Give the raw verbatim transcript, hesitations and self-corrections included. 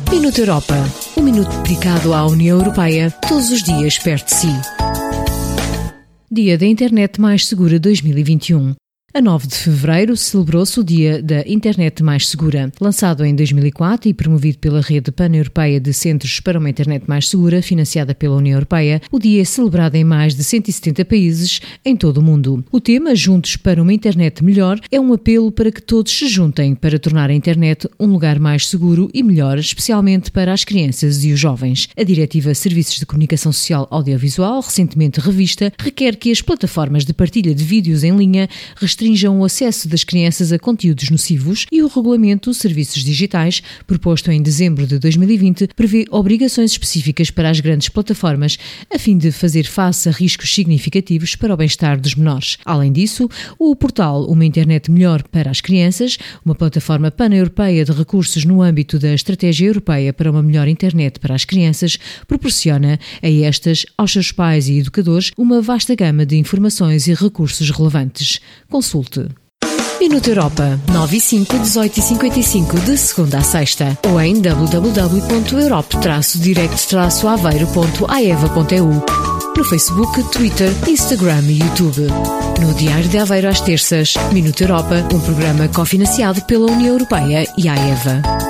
Minuto Europa. Um minuto dedicado à União Europeia, todos os dias perto de si. Dia da Internet Mais Segura dois mil e vinte e um. A nove de fevereiro celebrou-se o Dia da Internet Mais Segura. Lançado em dois mil e quatro e promovido pela Rede Pan-Europeia de Centros para uma Internet Mais Segura, financiada pela União Europeia, o dia é celebrado em mais de cento e setenta países em todo o mundo. O tema, Juntos para uma Internet Melhor, é um apelo para que todos se juntem para tornar a internet um lugar mais seguro e melhor, especialmente para as crianças e os jovens. A Diretiva Serviços de Comunicação Social Audiovisual, recentemente revista, requer que as plataformas de partilha de vídeos em linha restringam o acesso das crianças a conteúdos nocivos e o Regulamento Serviços Digitais, proposto em dezembro de dois mil e vinte, prevê obrigações específicas para as grandes plataformas, a fim de fazer face a riscos significativos para o bem-estar dos menores. Além disso, o portal Uma Internet Melhor para as Crianças, uma plataforma pan-europeia de recursos no âmbito da Estratégia Europeia para uma Melhor Internet para as Crianças, proporciona a estas, aos seus pais e educadores, uma vasta gama de informações e recursos relevantes. Consulte. Minuto Europa, nove e cinco, dezoito e cinquenta e cinco, de segunda a sexta, ou em w w w ponto europe traço direct traço aveiro ponto a e v a ponto e u, no Facebook, Twitter, Instagram e YouTube. No Diário de Aveiro às terças, Minuto Europa, um programa cofinanciado pela União Europeia e a AEVA.